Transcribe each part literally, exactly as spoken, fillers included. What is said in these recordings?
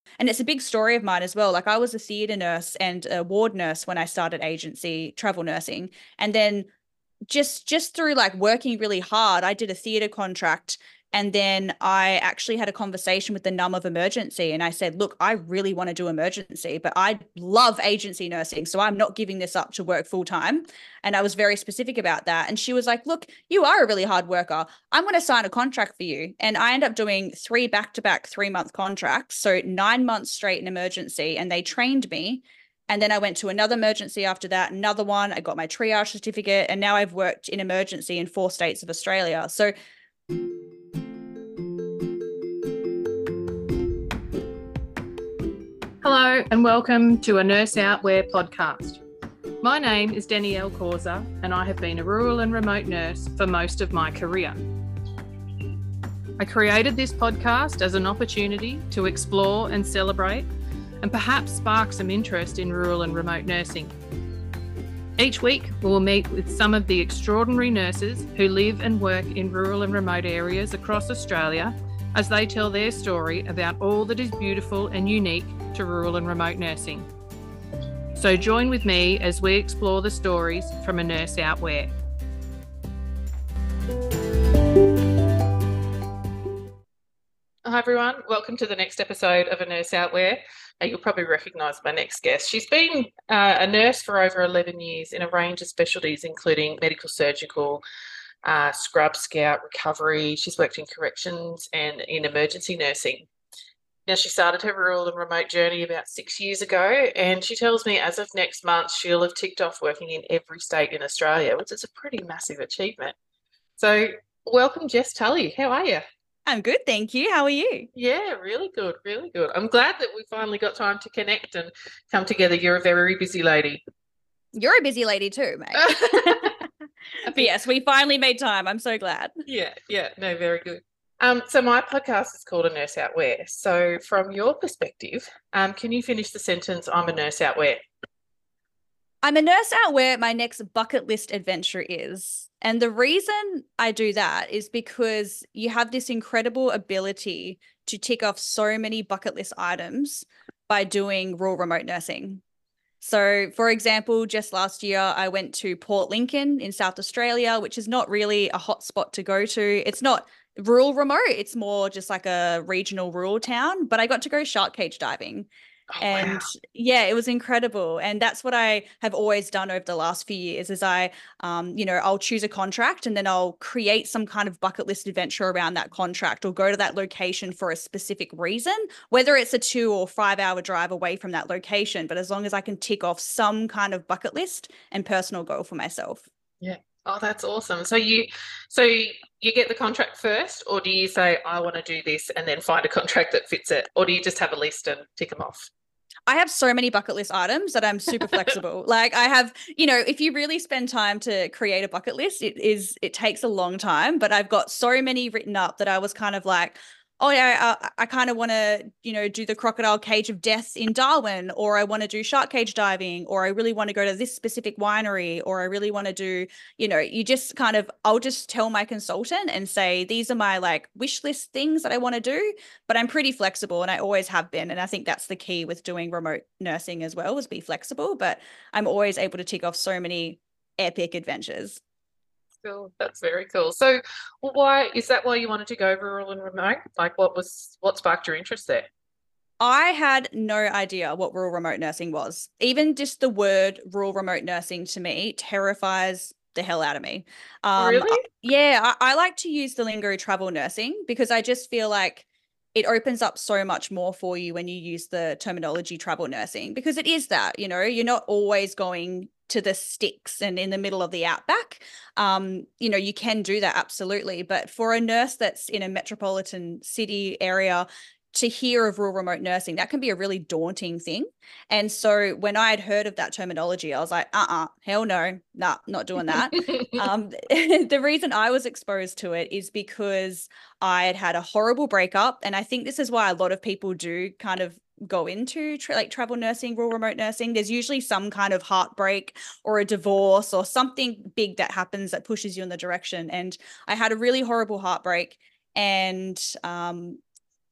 And it's a big story of mine as well. Like I was a theatre nurse and a ward nurse when I started agency travel nursing. And then just just through like working really hard, I did a theatre contract, and then I actually had a conversation with the num of emergency, and I said, look, I really want to do emergency, but I love agency nursing, so I'm not giving this up to work full time. And I was very specific about that. And she was like, look, you are a really hard worker. I'm going to sign a contract for you. And I ended up doing three back-to-back three-month contracts, so nine months straight in emergency, and they trained me. And then I went to another emergency after that, another one. I got my triage certificate, and now I've worked in emergency in four states of Australia. So hello and welcome to a Nurse Out Where podcast. My name is Danielle Causa and I have been a rural and remote nurse for most of my career. I created this podcast as an opportunity to explore and celebrate and perhaps spark some interest in rural and remote nursing. Each week we will meet with some of the extraordinary nurses who live and work in rural and remote areas across Australia as they tell their story about all that is beautiful and unique to rural and remote nursing. So join with me as we explore the stories from a nurse out where. Hi everyone, welcome to the next episode of A Nurse Out Where. Uh, you'll probably recognise my next guest. She's been uh, a nurse for over eleven years in a range of specialties including medical, surgical, uh, scrub, scout, recovery. She's worked in corrections and in emergency nursing. Now, she started her rural and remote journey about six years ago, and she tells me as of next month, she'll have ticked off working in every state in Australia, which is a pretty massive achievement. So welcome, Jess Tully. How are you? I'm good, thank you. How are you? Yeah, really good, really good. I'm glad that we finally got time to connect and come together. You're a very busy lady. You're a busy lady too, mate. But yes, we finally made time. I'm so glad. Yeah, yeah, no, very good. Um, so my podcast is called A Nurse Out Where. So from your perspective, um, can you finish the sentence, I'm a nurse out where? I'm a nurse out where my next bucket list adventure is. And the reason I do that is because you have this incredible ability to tick off so many bucket list items by doing rural remote nursing. So, for example, just last year, I went to Port Lincoln in South Australia, which is not really a hot spot to go to. It's not rural remote. It's more just like a regional rural town, but I got to go shark cage diving. Oh, And wow. yeah, it was incredible. And that's what I have always done over the last few years is I, um, you know, I'll choose a contract and then I'll create some kind of bucket list adventure around that contract or go to that location for a specific reason, whether it's a two or five hour drive away from that location. But as long as I can tick off some kind of bucket list and personal goal for myself. Yeah. Oh, that's awesome. So you, so you get the contract first, or do you say, I want to do this and then find a contract that fits it? Or do you just have a list and tick them off? I have so many bucket list items that I'm super flexible. Like I have, you know, if you really spend time to create a bucket list, it is, it takes a long time, but I've got so many written up that I was kind of like, oh yeah, I, I kind of want to, you know, do the crocodile cage of death in Darwin, or I want to do shark cage diving, or I really want to go to this specific winery, or I really want to do, you know, you just kind of, I'll just tell my consultant and say, these are my like wish list things that I want to do, but I'm pretty flexible and I always have been. And I think that's the key with doing remote nursing as well, is be flexible, but I'm always able to tick off so many epic adventures. Cool. That's very cool. So why is that why you wanted to go rural and remote? Like what was what sparked your interest there? I had no idea what rural remote nursing was. Even just the word rural remote nursing to me terrifies the hell out of me. Um, Really? yeah, I, I like to use the lingo travel nursing because I just feel like it opens up so much more for you when you use the terminology travel nursing, because it is that, you know, you're not always going to the sticks and in the middle of the outback. Um, you know, you can do that absolutely. But for a nurse that's in a metropolitan city area, to hear of rural remote nursing, that can be a really daunting thing. And so when I had heard of that terminology, I was like, uh-uh, hell no, nah, not doing that. Um, the reason I was exposed to it is because I had had a horrible breakup. And I think this is why a lot of people do kind of go into tra- like travel nursing, rural remote nursing. There's usually some kind of heartbreak or a divorce or something big that happens that pushes you in the direction. And I had a really horrible heartbreak, and um,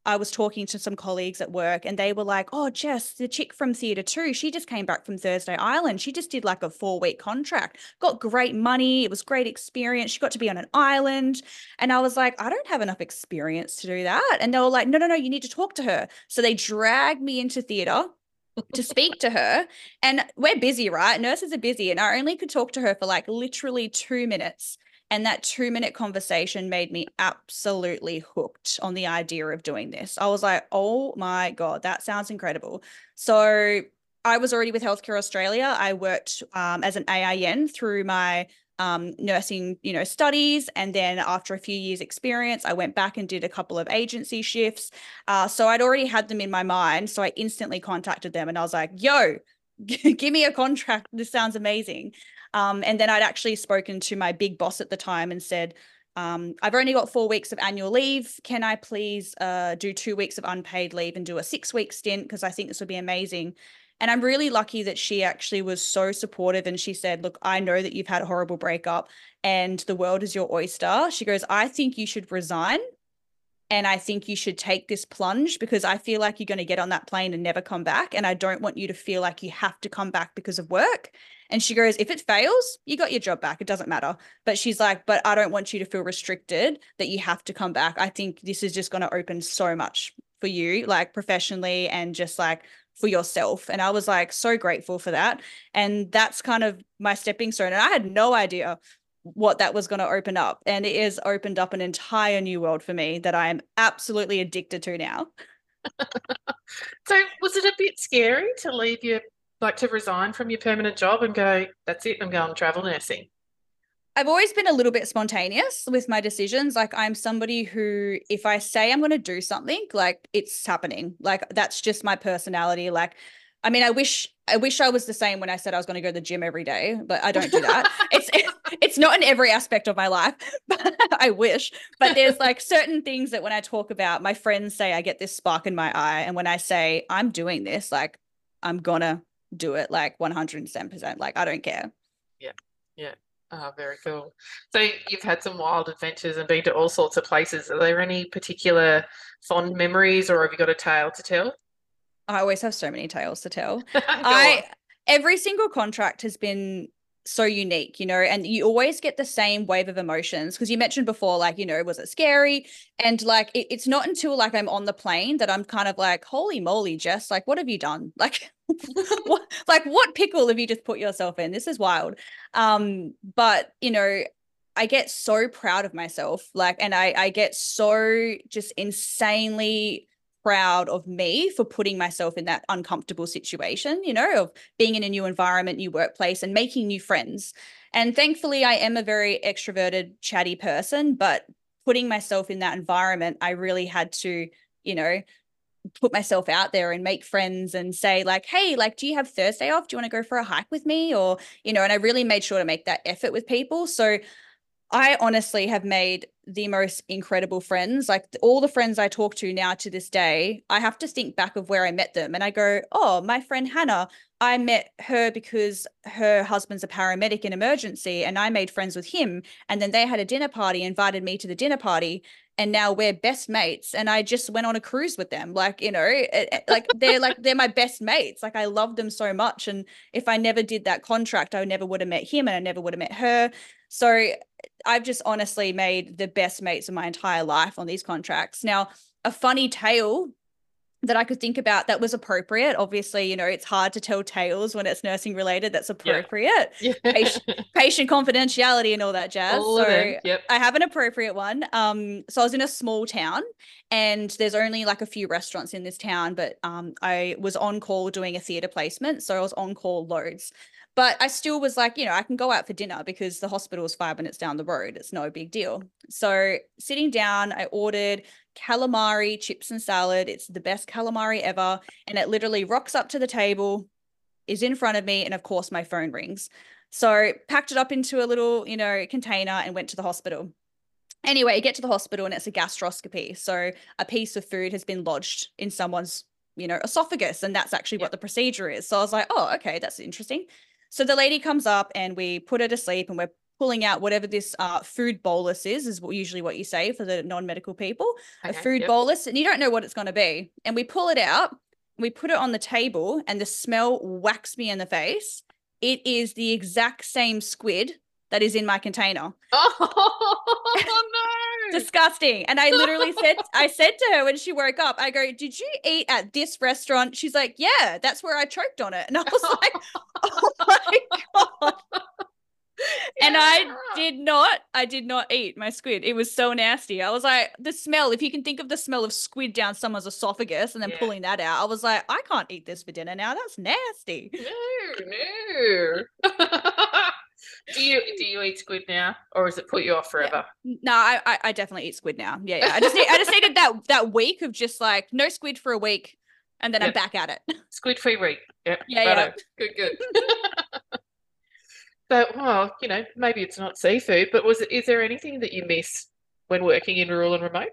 I was talking to some colleagues at work and they were like, oh, Jess, the chick from Theatre Two, she just came back from Thursday Island. She just did like a four week contract, got great money. It was great experience. She got to be on an island. And I was like, I don't have enough experience to do that. And they were like, no, no, no, you need to talk to her. So they dragged me into theatre to speak to her. And we're busy, right? Nurses are busy. And I only could talk to her for like literally two minutes. And that two minute conversation made me absolutely hooked on the idea of doing this. I was like, oh my God, that sounds incredible. So I was already with Healthcare Australia. I worked um, as an A I N through my um, nursing, you know, studies. And then after a few years experience, I went back and did a couple of agency shifts. Uh, so I'd already had them in my mind. So I instantly contacted them and I was like, yo, give me a contract. This sounds amazing. Um, and then I'd actually spoken to my big boss at the time and said, um, I've only got four weeks of annual leave. Can I please uh, do two weeks of unpaid leave and do a six week stint? Because I think this would be amazing. And I'm really lucky that she actually was so supportive. And she said, look, I know that you've had a horrible breakup and the world is your oyster. She goes, I think you should resign. And I think you should take this plunge because I feel like you're going to get on that plane and never come back. And I don't want you to feel like you have to come back because of work. And she goes, if it fails, you got your job back. It doesn't matter. But she's like, but I don't want you to feel restricted that you have to come back. I think this is just going to open so much for you, like professionally and just like for yourself. And I was like, so grateful for that. And that's kind of my stepping stone. And I had no idea what that was going to open up. And it has opened up an entire new world for me that I am absolutely addicted to now. So was it a bit scary to leave your, like to resign from your permanent job and go, that's it, I'm going travel nursing? I've always been a little bit spontaneous with my decisions. Like I'm somebody who, if I say I'm going to do something, like it's happening. Like that's just my personality. Like, I mean, I wish I wish I was the same when I said I was going to go to the gym every day, but I don't do that. it's it's not in every aspect of my life, but I wish. But there's like certain things that when I talk about, my friends say I get this spark in my eye, and when I say I'm doing this, like I'm gonna do it, like one hundred ten percent. Like I don't care. Yeah, yeah. Oh, very cool. So you've had some wild adventures and been to all sorts of places. Are there any particular fond memories, or have you got a tale to tell? I always have so many tales to tell. I on. Every single contract has been so unique, you know, and you always get the same wave of emotions because you mentioned before, like, you know, was it scary? And like, it, it's not until like I'm on the plane that I'm kind of like, holy moly, Jess, like, what have you done? Like, what, like what pickle have you just put yourself in? This is wild. Um, but you know, I get so proud of myself, like, and I I get so just insanely proud of me for putting myself in that uncomfortable situation, you know, of being in a new environment, new workplace, and making new friends. And thankfully, I am a very extroverted, chatty person, but putting myself in that environment, I really had to, you know, put myself out there and make friends and say like, hey, like, do you have Thursday off? Do you want to go for a hike with me? Or, you know, and I really made sure to make that effort with people. So I honestly have made the most incredible friends. Like all the friends I talk to now to this day, I have to think back of where I met them. And I go, oh, my friend Hannah, I met her because her husband's a paramedic in emergency and I made friends with him. And then they had a dinner party, invited me to the dinner party. And now we're best mates. And I just went on a cruise with them. Like, you know, it, it, like they're like, they're my best mates. Like I love them so much. And if I never did that contract, I never would have met him and I never would have met her. So I've just honestly made the best mates of my entire life on these contracts. Now, a funny tale that I could think about that was appropriate. Obviously, you know, it's hard to tell tales when it's nursing related that's appropriate. Yeah. patient, patient confidentiality and all that jazz. All so of them. Yep. I have an appropriate one. Um, so I was in a small town and there's only like a few restaurants in this town, but um, I was on call doing a theatre placement. So I was on call loads. But I still was like, you know, I can go out for dinner because the hospital is five minutes down the road. It's no big deal. So sitting down, I ordered calamari, chips and salad. It's the best calamari ever. And it literally rocks up to the table, is in front of me. And of course, my phone rings. So packed it up into a little, you know, container and went to the hospital. Anyway, I get to the hospital and it's a gastroscopy. So a piece of food has been lodged in someone's, you know, esophagus. And that's actually yep. what the procedure is. So I was like, oh, okay, that's interesting. So the lady comes up and we put her to sleep and we're pulling out whatever this uh, food bolus is, is usually what you say for the non-medical people, okay, a food yep. bolus, and you don't know what it's going to be. And we pull it out, we put it on the table, and the smell whacks me in the face. It is the exact same squid that is in my container. Oh, no. Disgusting. And I literally said, I said to her when she woke up, I go, did you eat at this restaurant? She's like, yeah, that's where I choked on it. And I was like, oh my God. Yeah. And I did not, I did not eat my squid. It was so nasty. I was like, the smell, if you can think of the smell of squid down someone's esophagus and then yeah. pulling that out, I was like, I can't eat this for dinner now. That's nasty. No, no. do you do you eat squid now, or has it put you off forever? Yeah. No, I, I I definitely eat squid now. Yeah, yeah. I just need, I just needed that that week of just like no squid for a week, and then yep. I'm back at it. Squid free week. Yeah, yeah, yeah. Good, good. So, well, you know, maybe it's not seafood, but was it, is there anything that you miss when working in rural and remote?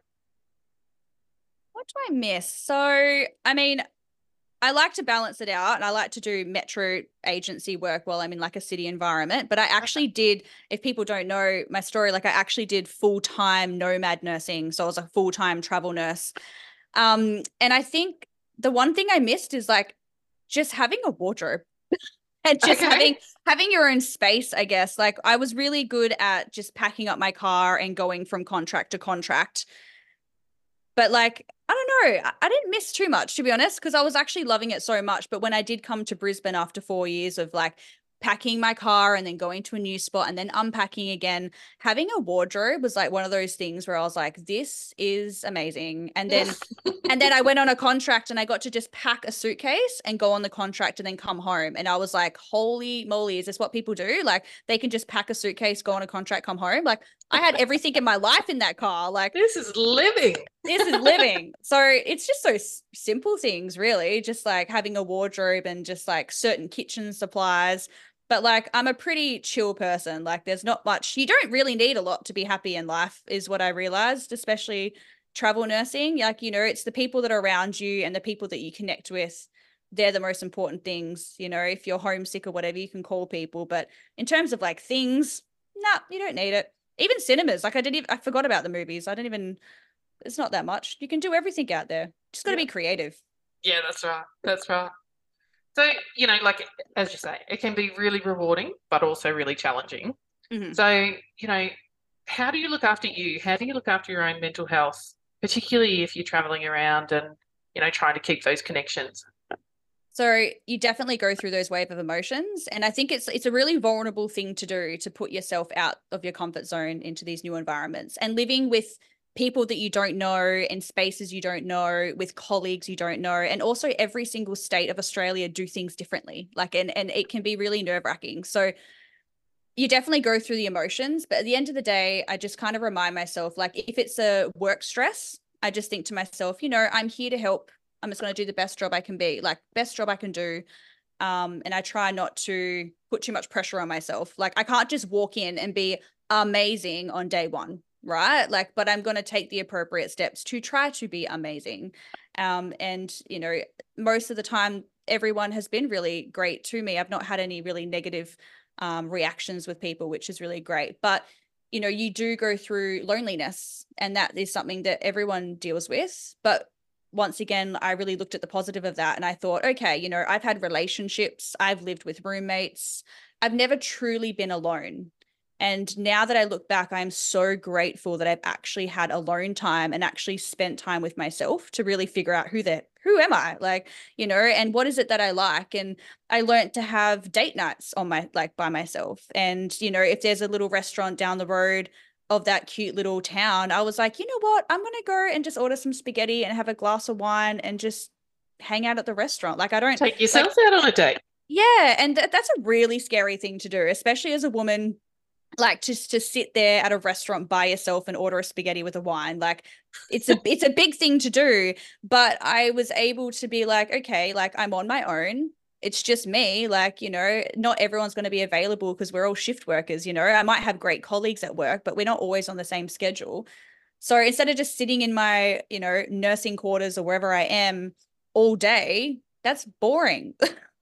What do I miss? So, I mean, I like to balance it out, and I like to do metro agency work while I'm in like a city environment. But I actually did, if people don't know my story, like I actually did full-time nomad nursing. So I was a full-time travel nurse. Um, and I think the one thing I missed is like just having a wardrobe. And just okay. having having your own space, I guess. Like I was really good at just packing up my car and going from contract to contract. But like, I don't know, I, I didn't miss too much, to be honest, because I was actually loving it so much. But when I did come to Brisbane after four years of like packing my car and then going to a new spot and then unpacking again, having a wardrobe was like one of those things where I was like, this is amazing. And then and then I went on a contract and I got to just pack a suitcase and go on the contract and then come home. And I was like, holy moly, is this what people do? Like they can just pack a suitcase, go on a contract, come home. Like I had everything in my life in that car. Like this is living. This is living. So it's just so s- simple things, really, just like having a wardrobe and just like certain kitchen supplies. But like, I'm a pretty chill person. Like there's not much, you don't really need a lot to be happy in life is what I realized, especially travel nursing. Like, you know, it's the people that are around you and the people that you connect with. They're the most important things. You know, if you're homesick or whatever, you can call people. But in terms of like things, nah, you don't need it. Even cinemas. Like I didn't even, I forgot about the movies. I don't even, it's not that much. You can do everything out there. Just got to yeah. be creative. Yeah, that's right. That's right. So, you know, like, as you say, it can be really rewarding, but also really challenging. Mm-hmm. So, you know, how do you look after you? How do you look after your own mental health, particularly if you're traveling around and, you know, trying to keep those connections? So you definitely go through those wave of emotions. And I think it's it's a really vulnerable thing to do, to put yourself out of your comfort zone into these new environments and living with people that you don't know in spaces you don't know, with colleagues you don't know. And also every single state of Australia do things differently. Like, and, and it can be really nerve-wracking. So you definitely go through the emotions, but at the end of the day, I just kind of remind myself, like if it's a work stress, I just think to myself, you know, I'm here to help. I'm just going to do the best job I can be, like best job I can do. Um, and I try not to put too much pressure on myself. Like I can't just walk in and be amazing on day one. Right. Like, but I'm going to take the appropriate steps to try to be amazing. Um, and, you know, most of the time, everyone has been really great to me. I've not had any really negative um, reactions with people, which is really great. But, you know, you do go through loneliness, and that is something that everyone deals with. But once again, I really looked at the positive of that and I thought, okay, you know, I've had relationships, I've lived with roommates, I've never truly been alone. And now that I look back, I'm so grateful that I've actually had alone time and actually spent time with myself to really figure out who that, who am I? Like, you know, and what is it that I like? And I learned to have date nights on my, like by myself. And, you know, if there's a little restaurant down the road of that cute little town, I was like, you know what, I'm going to go and just order some spaghetti and have a glass of wine and just hang out at the restaurant. Like I don't take yourself like, out on a date. Yeah. And th- that's a really scary thing to do, especially as a woman. Like just to sit there at a restaurant by yourself and order a spaghetti with a wine, like it's a it's a big thing to do. But I was able to be like, okay, like I'm on my own. It's just me. Like, you know, not everyone's going to be available because we're all shift workers. You know, I might have great colleagues at work, but we're not always on the same schedule. So instead of just sitting in my, you know, nursing quarters or wherever I am all day, that's boring.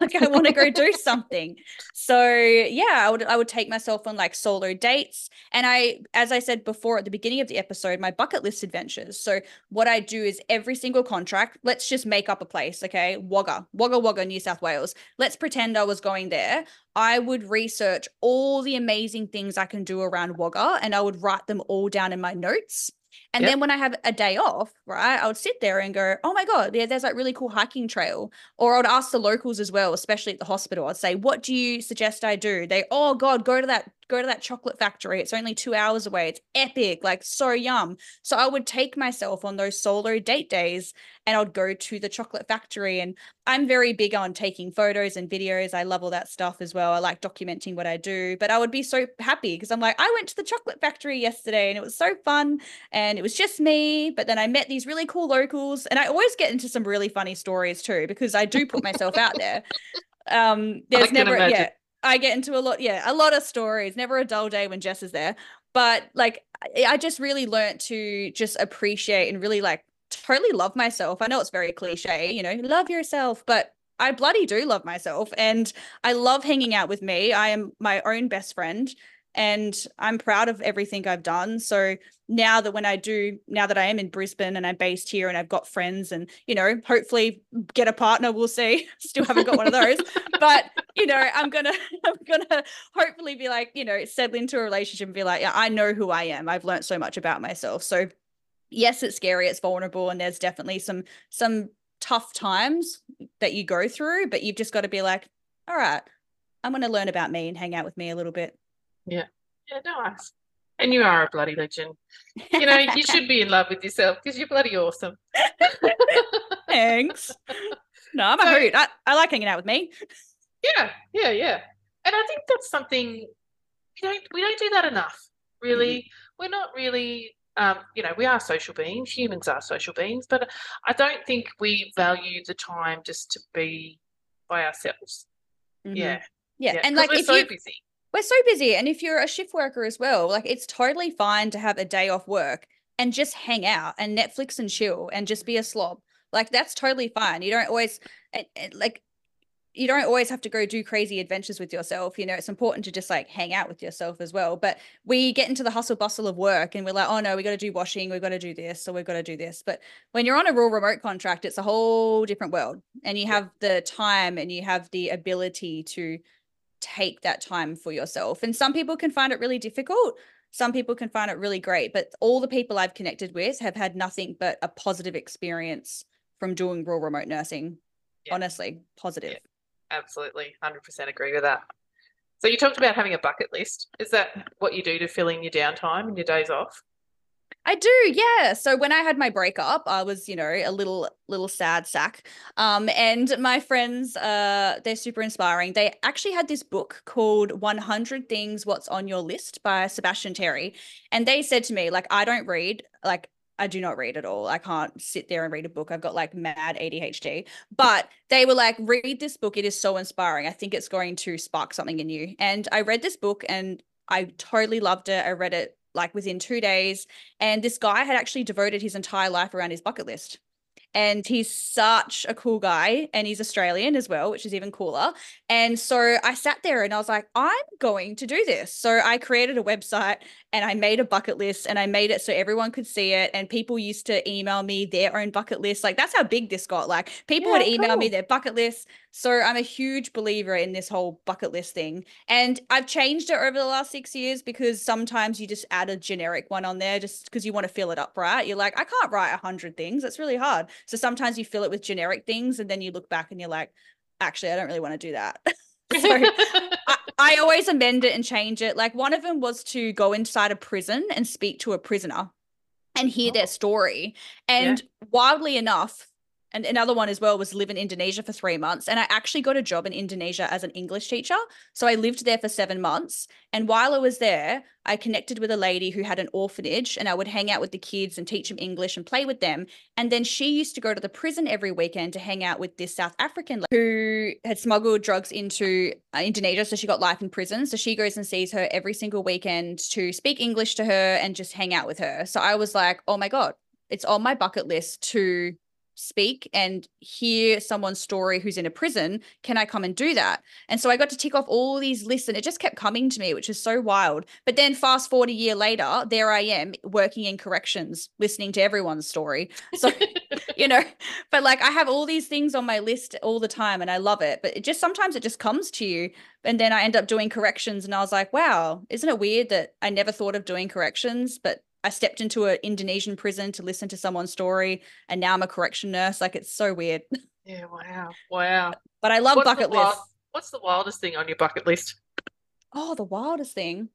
Like I want to go do something. So yeah, I would I would take myself on like solo dates. And I, as I said before at the beginning of the episode, my bucket list adventures. So what I do is every single contract, let's just make up a place, okay? Wagga, Wagga Wagga, New South Wales. Let's pretend I was going there. I would research all the amazing things I can do around Wagga and I would write them all down in my notes. And Yep. then when I have a day off, right, I would sit there and go, oh my God, yeah, there's that really cool hiking trail. Or I would ask the locals as well, especially at the hospital. I'd say, what do you suggest I do? They, oh God, go to that, go to that chocolate factory. It's only two hours away. It's epic, like so yum. So I would take myself on those solo date days and I'd go to the chocolate factory. And I'm very big on taking photos and videos. I love all that stuff as well. I like documenting what I do, but I would be so happy because I'm like, I went to the chocolate factory yesterday and it was so fun and it was just me. But then I met these really cool locals and I always get into some really funny stories too, because I do put myself out there. Um, there's never, imagine. yeah, I get into a lot, yeah, a lot of stories, never a dull day when Jess is there. But like, I, I just really learned to just appreciate and really like totally love myself. I know it's very cliche, you know, love yourself, but I bloody do love myself and I love hanging out with me. I am my own best friend and I'm proud of everything I've done. So now that when I do, now that I am in Brisbane and I'm based here and I've got friends and, you know, hopefully get a partner, we'll see. Still haven't got one of those, but you know, I'm going to, I'm going to hopefully be like, you know, settle into a relationship and be like, yeah, I know who I am. I've learned so much about myself. So yes, it's scary, it's vulnerable, and there's definitely some some tough times that you go through, but you've just got to be like, all right, I'm going to learn about me and hang out with me a little bit. Yeah. Yeah, nice. And you are a bloody legend. You know, you should be in love with yourself because you're bloody awesome. Thanks. No, I'm so, a hoot. I, I like hanging out with me. Yeah, yeah, yeah. And I think that's something we don't we don't do that enough, really. Mm-hmm. We're not really Um, you know, we are social beings, humans are social beings, but I don't think we value the time just to be by ourselves. Mm-hmm. Yeah. Yeah. yeah. And like, we're if so you, busy. We're so busy. And if you're a shift worker as well, like it's totally fine to have a day off work and just hang out and Netflix and chill and just be a slob. Like that's totally fine. You don't always like, you don't always have to go do crazy adventures with yourself. You know, it's important to just like hang out with yourself as well. But we get into the hustle bustle of work and we're like, oh no, we got to do washing. We've got to do this. So we've got to do this. But when you're on a rural remote contract, it's a whole different world and you have yeah. the time and you have the ability to take that time for yourself. And some people can find it really difficult. Some people can find it really great, but all the people I've connected with have had nothing but a positive experience from doing rural remote nursing. Yeah. Honestly, positive. Yeah. Absolutely, one hundred percent agree with that. So you talked about having a bucket list. Is that what you do to fill in your downtime and your days off? I do, yeah. So when I had my breakup, I was, you know, a little little sad sack. Um, and my friends, uh, they're super inspiring. They actually had this book called one hundred Things What's on Your List by Sebastian Terry. And they said to me, like, I don't read, like, I do not read at all. I can't sit there and read a book. I've got like mad A D H D. But they were like, read this book. It is so inspiring. I think it's going to spark something in you. And I read this book and I totally loved it. I read it like within two days. And this guy had actually devoted his entire life around his bucket list. And he's such a cool guy and he's Australian as well, which is even cooler. And so I sat there and I was like, I'm going to do this. So I created a website and I made a bucket list and I made it so everyone could see it. And people used to email me their own bucket list. Like that's how big this got. Like people yeah, would email cool. me their bucket list. So I'm a huge believer in this whole bucket list thing. And I've changed it over the last six years because sometimes you just add a generic one on there just because you want to fill it up, right? You're like, I can't write a hundred things. That's really hard. So sometimes you fill it with generic things and then you look back and you're like, actually, I don't really want to do that. So I, I always amend it and change it. Like one of them was to go inside a prison and speak to a prisoner and hear oh. their story. And yeah. wildly enough, and another one as well was live in Indonesia for three months. And I actually got a job in Indonesia as an English teacher. So I lived there for seven months. And while I was there, I connected with a lady who had an orphanage and I would hang out with the kids and teach them English and play with them. And then she used to go to the prison every weekend to hang out with this South African lady who had smuggled drugs into uh, Indonesia. So she got life in prison. So she goes and sees her every single weekend to speak English to her and just hang out with her. So I was like, oh my God, it's on my bucket list to speak and hear someone's story who's in a prison? Can I come and do that? And so I got to tick off all these lists, and it just kept coming to me, which is so wild. But then fast forward a year later, there I am working in corrections, listening to everyone's story. So, you know, but like I have all these things on my list all the time and I love it. But it just sometimes it just comes to you. And then I end up doing corrections and I was like, wow, isn't it weird that I never thought of doing corrections, but I stepped into an Indonesian prison to listen to someone's story, and now I'm a correction nurse. Like, it's so weird. Yeah, wow. Wow. But I love What's bucket the wild, lists. what's the wildest thing on your bucket list? Oh, the wildest thing.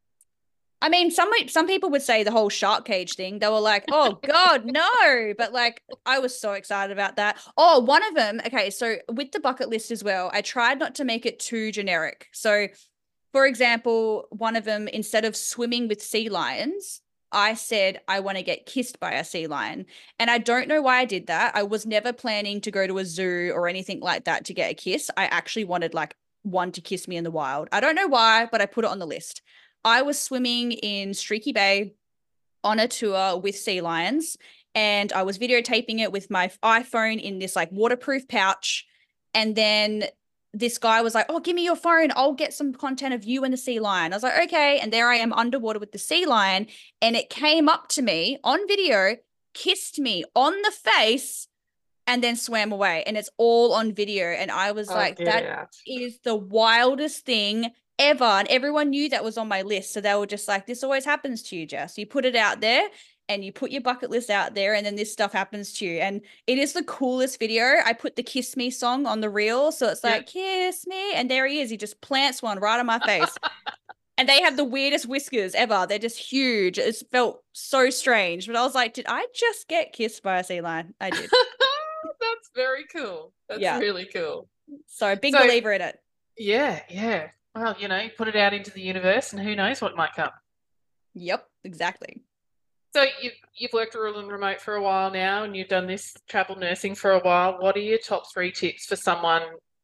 I mean, some some people would say the whole shark cage thing. They were like, oh God, no. But like, I was so excited about that. Oh, one of them. Okay. So with the bucket list as well, I tried not to make it too generic. So for example, one of them, instead of swimming with sea lions, I said, I want to get kissed by a sea lion. And I don't know why I did that. I was never planning to go to a zoo or anything like that to get a kiss. I actually wanted like one to kiss me in the wild. I don't know why, but I put it on the list. I was swimming in Streaky Bay on a tour with sea lions, and I was videotaping it with my iPhone in this like waterproof pouch. And then this guy was like, oh, give me your phone. I'll get some content of you and the sea lion. I was like, okay. And there I am underwater with the sea lion. And it came up to me on video, kissed me on the face, and then swam away. And it's all on video. And I was Oh, like, get that out. is the wildest thing ever. And everyone knew that was on my list. So they were just like, this always happens to you, Jess. You put it out there and you put your bucket list out there, and then this stuff happens to you. And it is the coolest video. I put the Kiss Me song on the reel. So it's like, yeah. Kiss me. And there he is. He just plants one right on my face. And they have the weirdest whiskers ever. They're just huge. It felt so strange. But I was like, did I just get kissed by a sea lion? I did. That's very cool. That's yeah. really cool. So big so, believer in it. Yeah, yeah. Well, you know, you put it out into the universe and who knows what might come. Yep, exactly. So you've, you've worked rural and remote for a while now, and you've done this travel nursing for a while. What are your top three tips for someone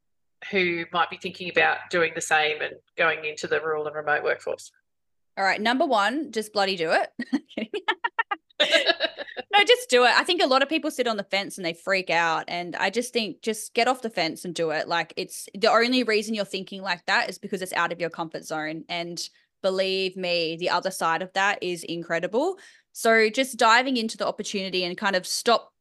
who might be thinking about doing the same and going into the rural and remote workforce? All right. Number one, just bloody do it. No, just do it. I think a lot of people sit on the fence and they freak out. And I just think just get off the fence and do it. Like, it's the only reason you're thinking like that is because it's out of your comfort zone. And believe me, the other side of that is incredible. So just diving into the opportunity and kind of stop.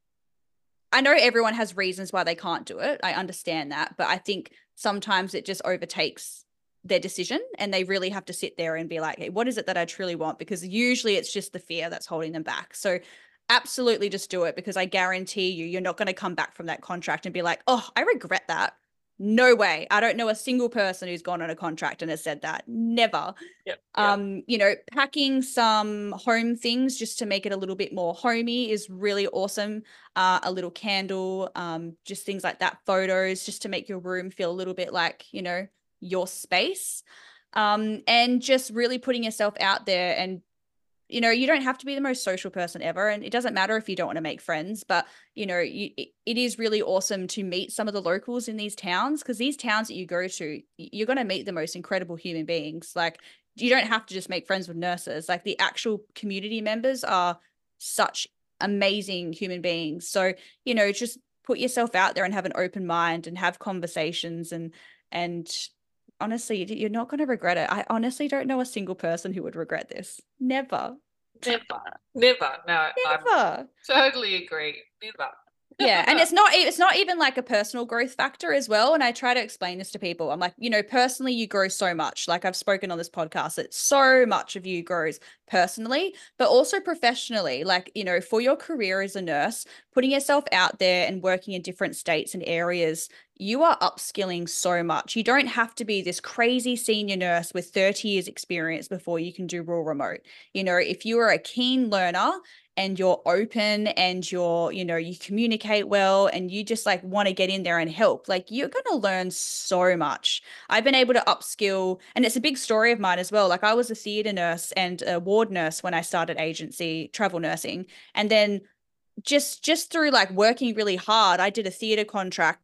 I know everyone has reasons why they can't do it. I understand that. But I think sometimes it just overtakes their decision, and they really have to sit there and be like, hey, what is it that I truly want? Because usually it's just the fear that's holding them back. So absolutely just do it, because I guarantee you, you're not going to come back from that contract and be like, oh, I regret that. No way. I don't know a single person who's gone on a contract and has said that. Never. Yep, yep. Um, you know, packing some home things just to make it a little bit more homey is really awesome. Uh, a little candle, um, just things like that, photos, just to make your room feel a little bit like, you know, your space. Um, and just really putting yourself out there. And you know, you don't have to be the most social person ever. And it doesn't matter if you don't want to make friends, but, you know, you, it is really awesome to meet some of the locals in these towns, because these towns that you go to, you're going to meet the most incredible human beings. Like, you don't have to just make friends with nurses. Like, the actual community members are such amazing human beings. So, you know, just put yourself out there and have an open mind and have conversations. And, and honestly, you're not going to regret it. I honestly don't know a single person who would regret this. Never. Never. Never. No, Never. I totally agree. Never. Yeah. And it's not, it's not even like a personal growth factor as well. And I try to explain this to people. I'm like, you know, personally, you grow so much. Like, I've spoken on this podcast that so much of you grows personally, but also professionally. Like, you know, for your career as a nurse, putting yourself out there and working in different states and areas, you are upskilling so much. You don't have to be this crazy senior nurse with thirty years experience before you can do rural remote. You know, if you are a keen learner and you're open and you're, you know, you communicate well and you just like want to get in there and help, like, you're going to learn so much. I've been able to upskill, and it's a big story of mine as well. Like, I was a theater nurse and a ward nurse when I started agency travel nursing. And then just, just through like working really hard, I did a theater contract,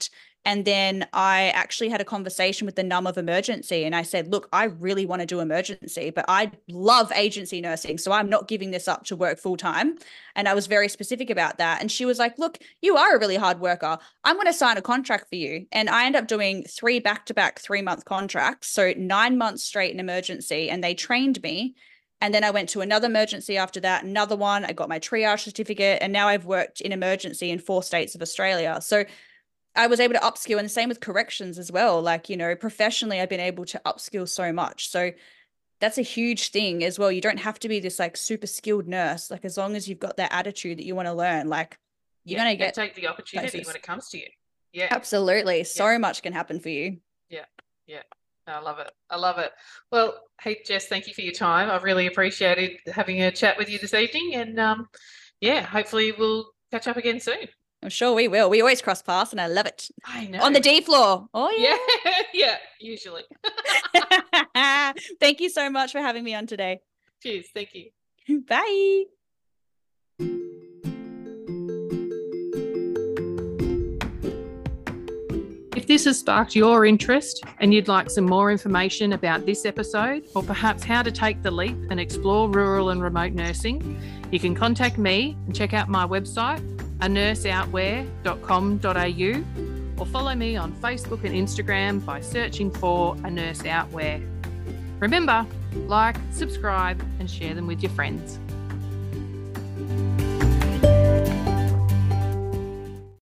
And then I actually had a conversation with the N U M of emergency. And I said, look, I really want to do emergency, but I love agency nursing. So I'm not giving this up to work full time. And I was very specific about that. And she was like, look, you are a really hard worker. I'm going to sign a contract for you. And I ended up doing three back-to-back three-month contracts. So nine months straight in emergency. And they trained me. And then I went to another emergency after that, another one. I got my triage certificate. And now I've worked in emergency in four states of Australia. So I was able to upskill, and the same with corrections as well. Like, you know, professionally, I've been able to upskill so much. So that's a huge thing as well. You don't have to be this like super skilled nurse. Like, as long as you've got that attitude that you want to learn, like you're yeah, going to get take the opportunity places. when it comes to you. Yeah, absolutely. So yeah. much can happen for you. Yeah. Yeah. I love it. I love it. Well, hey, Jess, thank you for your time. I've really appreciated having a chat with you this evening. And um, yeah, hopefully we'll catch up again soon. I'm sure we will. We always cross paths and I love it. I know. On the D floor. Oh, yeah. Yeah, yeah, usually. Thank you so much for having me on today. Cheers. Thank you. Bye. If this has sparked your interest and you'd like some more information about this episode, or perhaps how to take the leap and explore rural and remote nursing, you can contact me and check out my website, a nurse outwear dot com dot a u, or follow me on Facebook and Instagram by searching for A Nurse Outwear. Remember, like, subscribe and share them with your friends.